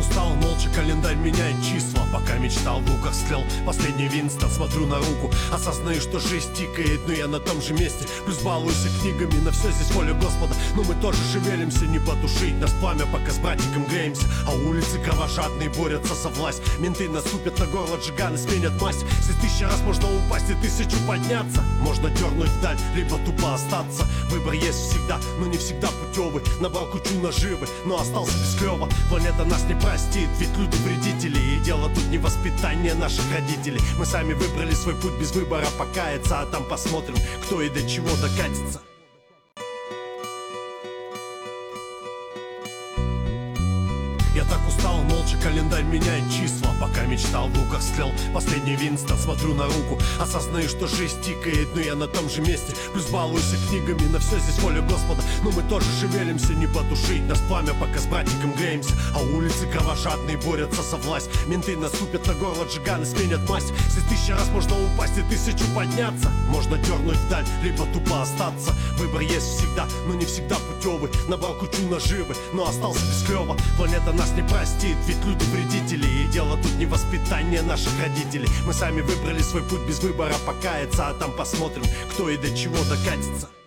устал, молча календарь меняет числа. Пока мечтал, в руках стрел последний Винстон. Смотрю на руку, осознаю, что жизнь тикает, но я на том же месте. Плюс балуюсь и книгами, на все здесь воля Господа. Но мы тоже шевелимся, не потушить нас пламя, пока с братиком греемся. А улицы кровожадные борются за власть. Менты наступят на горло, джиганы сменят масть. Если 1000 раз можно упасть и 1000 подняться, можно дернуть вдаль, либо тупо остаться. Выбор есть всегда, но не всегда путевый. Набрал кучу наживы, но остался без клёва. Планета нас не простит, ведь люди вредители. И дело тут не воспитание наших родителей. Мы сами выбрали свой путь, без выбора покаяться. А там посмотрим, кто и до чего докатится. Я так устал, молча календарь меняет числа. Пока мечтал, в руках стрел последний Винстон. Смотрю на руку, осознаю, что жизнь тикает, но я на том же месте. Плюс балуюсь и книгами, на все здесь воля Господа. Но мы тоже шевелимся, не потушить нас пламя, пока с братиком греемся. А улицы кровожадные борются за власть. Менты наступят на горло, джиганы сменят масть. Если 1000 раз можно упасть и 1000 подняться, можно дернуть вдаль, либо тупо остаться. Выбор есть всегда, но не всегда путевый. Набрал кучу наживы, но остался без клёва. Планета нас не простит, ведь люди вредители. И дело тут не воспитание наших родителей. Мы сами выбрали свой путь, без выбора покаяться. А там посмотрим, кто и до чего докатится.